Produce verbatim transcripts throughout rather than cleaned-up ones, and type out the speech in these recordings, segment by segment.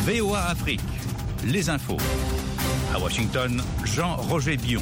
V O A Afrique, les infos. À Washington, Jean-Roger Bion.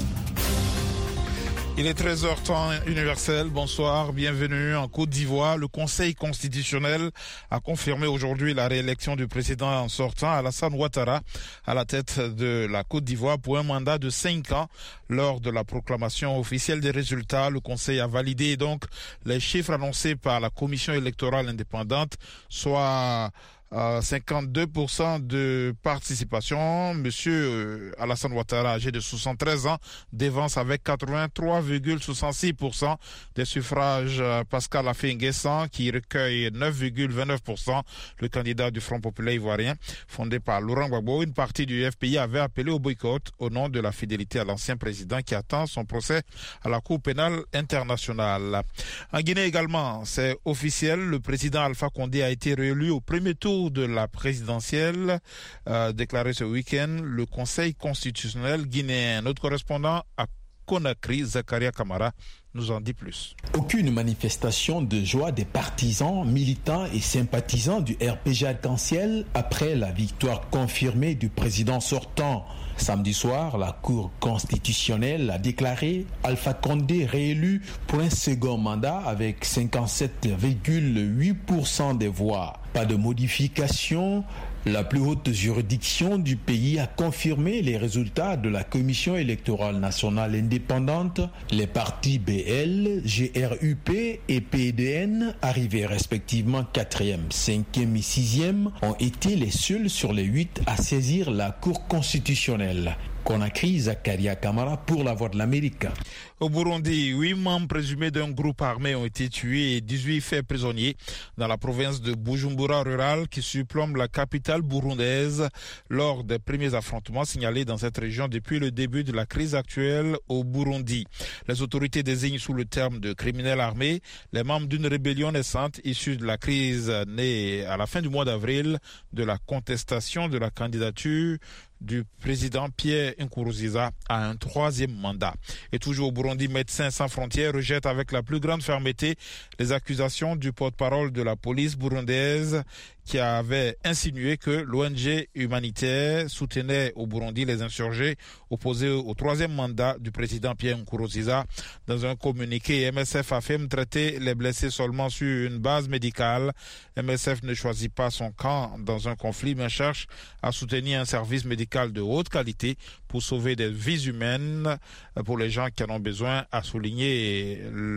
Il est treize heures temps universel. Bonsoir, bienvenue en Côte d'Ivoire. Le Conseil constitutionnel a confirmé aujourd'hui la réélection du président sortant Alassane Ouattara à la tête de la Côte d'Ivoire pour un mandat de cinq ans. Lors de la proclamation officielle des résultats, le Conseil a validé donc les chiffres annoncés par la Commission électorale indépendante, soit Euh, cinquante-deux pour cent de participation. Monsieur euh, Alassane Ouattara, âgé de soixante-treize ans, dévance avec quatre-vingt-trois virgule soixante-six pour cent des suffrages euh, Pascal Affi-N'Guessan, qui recueille neuf virgule vingt-neuf pour cent. Le candidat du Front populaire ivoirien, fondé par Laurent Gbagbo, une partie du F P I avait appelé au boycott au nom de la fidélité à l'ancien président qui attend son procès à la Cour pénale internationale. En Guinée également, c'est officiel, le président Alpha Condé a été réélu au premier tour de la présidentielle, euh, déclaré ce week-end le Conseil constitutionnel guinéen. Notre correspondant à Conakry, Zakaria Kamara, nous en dit plus. Aucune manifestation de joie des partisans, militants et sympathisants du R P G Arc-en-Ciel après la victoire confirmée du président sortant. Samedi soir, la Cour constitutionnelle a déclaré Alpha Condé réélu pour un second mandat avec cinquante-sept virgule huit pour cent des voix. Pas de modification. La plus haute juridiction du pays a confirmé les résultats de la Commission électorale nationale indépendante. Les partis B L, G R U P et P D N, arrivés respectivement quatrième, cinquième et sixième, ont été les seuls sur les huit à saisir la Cour constitutionnelle. Conakry, Zakaria Kamara pour la Voix de l'Amérique. Au Burundi, huit membres présumés d'un groupe armé ont été tués et dix-huit faits prisonniers dans la province de Bujumbura rurale qui surplombe la capitale burundaise lors des premiers affrontements signalés dans cette région depuis le début de la crise actuelle au Burundi. Les autorités désignent sous le terme de criminels armés les membres d'une rébellion naissante issue de la crise née à la fin du mois d'avril de la contestation de la candidature du président Pierre Nkurunziza à un troisième mandat. Et toujours au Burundi, Médecins sans frontières rejette avec la plus grande fermeté les accusations du porte-parole de la police burundaise qui avait insinué que l'O N G humanitaire soutenait au Burundi les insurgés opposés au troisième mandat du président Pierre Nkurunziza. Dans un communiqué, M S F affirme traiter les blessés seulement sur une base médicale. M S F ne choisit pas son camp dans un conflit, mais cherche à soutenir un service médical de haute qualité pour sauver des vies humaines pour les gens qui en ont besoin, a souligné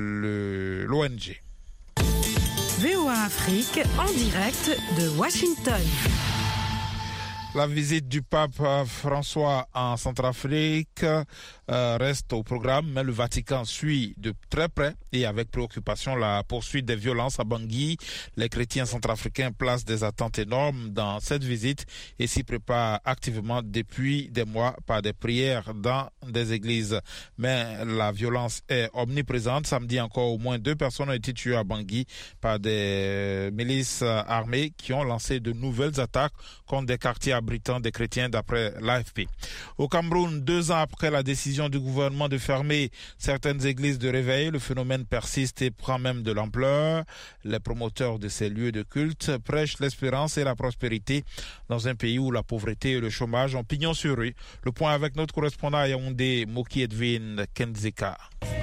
l'O N G. V O A Afrique en direct de Washington. La visite du pape François en Centrafrique euh, reste au programme, mais le Vatican suit de très près et avec préoccupation la poursuite des violences à Bangui. Les chrétiens centrafricains placent des attentes énormes dans cette visite et s'y préparent activement depuis des mois par des prières dans des églises. Mais la violence est omniprésente. Samedi encore, au moins deux personnes ont été tuées à Bangui par des milices armées qui ont lancé de nouvelles attaques contre des quartiers abritant des chrétiens d'après l'A F P. Au Cameroun, deux ans après la décision du gouvernement de fermer certaines églises de réveil, le phénomène persiste et prend même de l'ampleur. Les promoteurs de ces lieux de culte prêchent l'espérance et la prospérité dans un pays où la pauvreté et le chômage ont pignon sur rue. Le point avec notre correspondant à Yaoundé, Moki Edwin Kenzeka.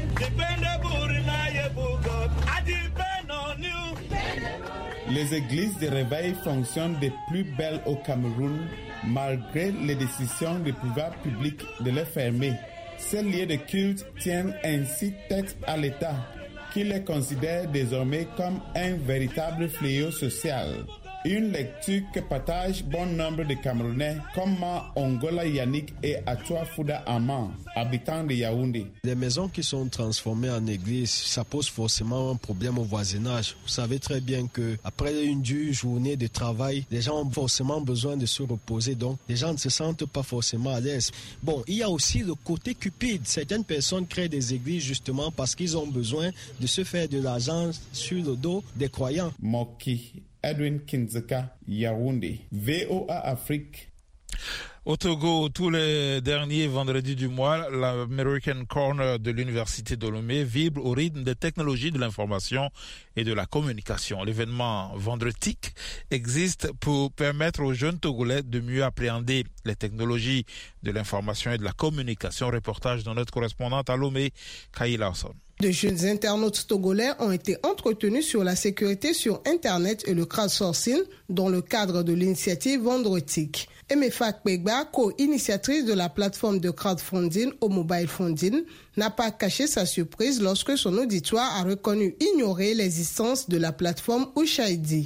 Les églises de réveil fonctionnent des plus belles au Cameroun, malgré les décisions du pouvoir public de les fermer. Ces lieux de culte tiennent ainsi tête à l'État, qui les considère désormais comme un véritable fléau social. Une lecture que partagent bon nombre de Camerounais comme Ongola Yannick et Atoua Fouda Aman, habitants de Yaoundé. Les maisons qui sont transformées en églises, ça pose forcément un problème au voisinage. Vous savez très bien que après une dure journée de travail, les gens ont forcément besoin de se reposer, donc les gens ne se sentent pas forcément à l'aise. Bon, il y a aussi le côté cupide. Certaines personnes créent des églises justement parce qu'ils ont besoin de se faire de l'argent sur le dos des croyants. Moki Edwin Kinzeka, Yaoundé, V O A Afrique. Au Togo, tous les derniers vendredis du mois, l'American Corner de l'Université de Lomé vibre au rythme des technologies de l'information et de la communication. L'événement Vendredique existe pour permettre aux jeunes Togolais de mieux appréhender les technologies de l'information et de la communication. Reportage de notre correspondante à Lomé, Kay Lawson. De jeunes internautes togolais ont été entretenus sur la sécurité sur Internet et le crowdsourcing dans le cadre de l'initiative Vendredique. Emefa Kpegba, co-initiatrice de la plateforme de crowdfunding au mobile funding, n'a pas caché sa surprise lorsque son auditoire a reconnu ignorer l'existence de la plateforme Ushaidi.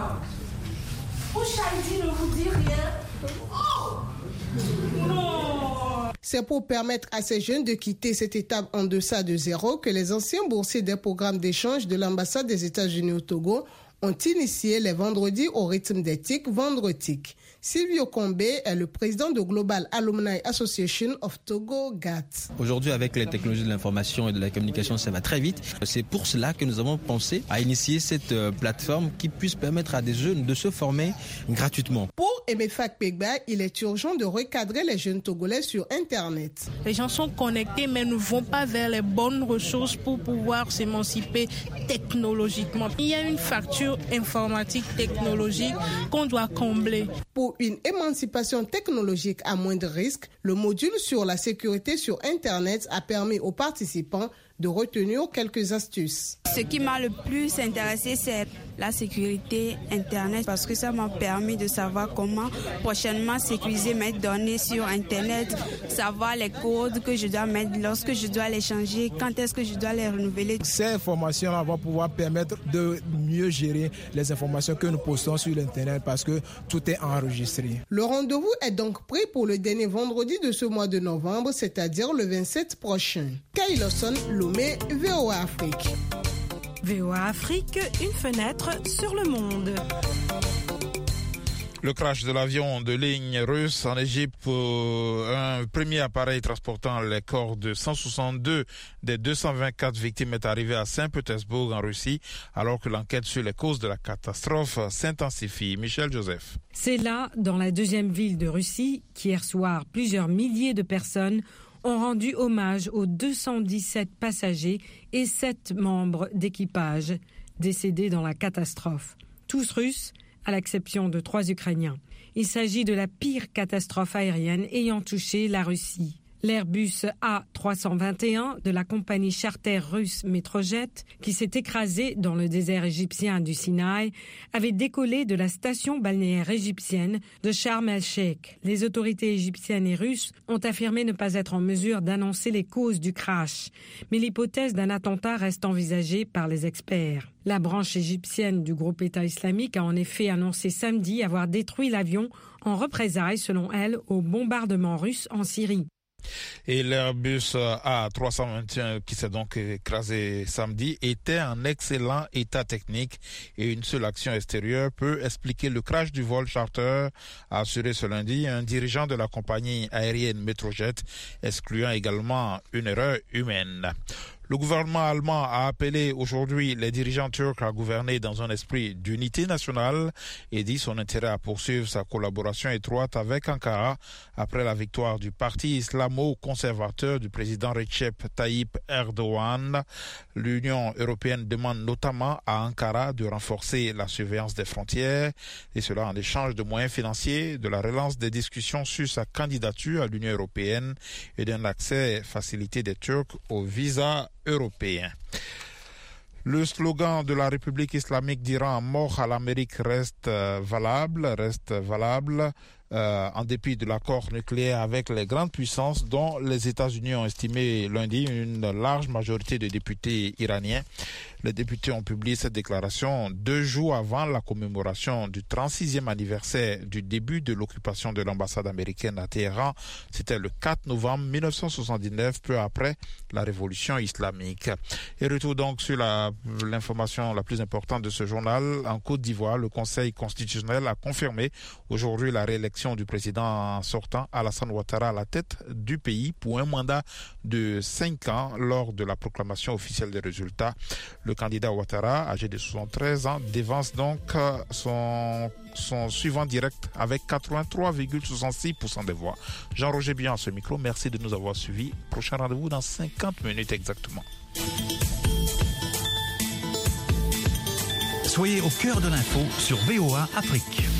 Waouh! Ushaidi ne vous dit rien? Oh! Non! C'est pour permettre à ces jeunes de quitter cette étape en deçà de zéro que les anciens boursiers des programmes d'échange de l'ambassade des États-Unis au Togo ont initié les vendredis au rythme des T I C Vendredique. Silvio Kombe est le président de Global Alumni Association of Togo, G A T. Aujourd'hui, avec les technologies de l'information et de la communication, ça va très vite. C'est pour cela que nous avons pensé à initier cette plateforme qui puisse permettre à des jeunes de se former gratuitement. Pour Emefa Kpegba, il est urgent de recadrer les jeunes Togolais sur Internet. Les gens sont connectés mais ne vont pas vers les bonnes ressources pour pouvoir s'émanciper technologiquement. Il y a une fracture informatique technologique qu'on doit combler. Pour une émancipation technologique à moindre risque, le module sur la sécurité sur Internet a permis aux participants de retenir quelques astuces. Ce qui m'a le plus intéressé, c'est la sécurité Internet parce que ça m'a permis de savoir comment prochainement sécuriser mes données sur Internet, savoir les codes que je dois mettre lorsque je dois les changer, quand est-ce que je dois les renouveler. Ces formations-là vont pouvoir permettre de mieux gérer les informations que nous postons sur l'Internet parce que tout est enregistré. Le rendez-vous est donc pris pour le dernier vendredi de ce mois de novembre, c'est-à-dire le vingt-sept prochain. Kay Lawson, Lomé, V O A Afrique. V O A Afrique, une fenêtre sur le monde. Le crash de l'avion de ligne russe en Égypte, un premier appareil transportant les corps de cent soixante-deux des deux cent vingt-quatre victimes est arrivé à Saint-Pétersbourg en Russie, alors que l'enquête sur les causes de la catastrophe s'intensifie. Michel Joseph. C'est là, dans la deuxième ville de Russie, qu'hier soir, plusieurs milliers de personnes ont rendu hommage aux deux cent dix-sept passagers et sept membres d'équipage décédés dans la catastrophe. Tous russes, à l'exception de trois Ukrainiens. Il s'agit de la pire catastrophe aérienne ayant touché la Russie. L'Airbus A trois cent vingt et un de la compagnie charter russe Metrojet, qui s'est écrasé dans le désert égyptien du Sinaï, avait décollé de la station balnéaire égyptienne de Sharm el-Sheikh. Les autorités égyptiennes et russes ont affirmé ne pas être en mesure d'annoncer les causes du crash, mais l'hypothèse d'un attentat reste envisagée par les experts. La branche égyptienne du groupe État islamique a en effet annoncé samedi avoir détruit l'avion en représailles, selon elle, au bombardement russe en Syrie. Et l'Airbus A trois cent vingt et un qui s'est donc écrasé samedi était en excellent état technique et une seule action extérieure peut expliquer le crash du vol charter, a assuré ce lundi un dirigeant de la compagnie aérienne Metrojet, excluant également une erreur humaine. Le gouvernement allemand a appelé aujourd'hui les dirigeants turcs à gouverner dans un esprit d'unité nationale et dit son intérêt à poursuivre sa collaboration étroite avec Ankara après la victoire du parti islamo-conservateur du président Recep Tayyip Erdogan. L'Union européenne demande notamment à Ankara de renforcer la surveillance des frontières et cela en échange de moyens financiers, de la relance des discussions sur sa candidature à l'Union européenne et d'un accès facilité des Turcs au visa européen. Le slogan de la République islamique d'Iran, mort à l'Amérique, reste valable, reste valable. Euh, en dépit de l'accord nucléaire avec les grandes puissances dont les États-Unis ont estimé lundi une large majorité de députés iraniens. Les députés ont publié cette déclaration deux jours avant la commémoration du trente-sixième anniversaire du début de l'occupation de l'ambassade américaine à Téhéran. C'était le quatre novembre mille neuf cent soixante-dix-neuf, peu après la révolution islamique. Et retour donc sur la, l'information la plus importante de ce journal. En Côte d'Ivoire, le Conseil constitutionnel a confirmé aujourd'hui la réélection réélection du président sortant Alassane Ouattara à la tête du pays pour un mandat de cinq ans lors de la proclamation officielle des résultats. Le candidat Ouattara, âgé de soixante-treize ans, dévance donc son, son suivant direct avec quatre-vingt-trois virgule soixante-six pour cent des voix. Jean-Roger Bian à ce micro, merci de nous avoir suivis. Prochain rendez-vous dans cinquante minutes exactement. Soyez au cœur de l'info sur V O A Afrique.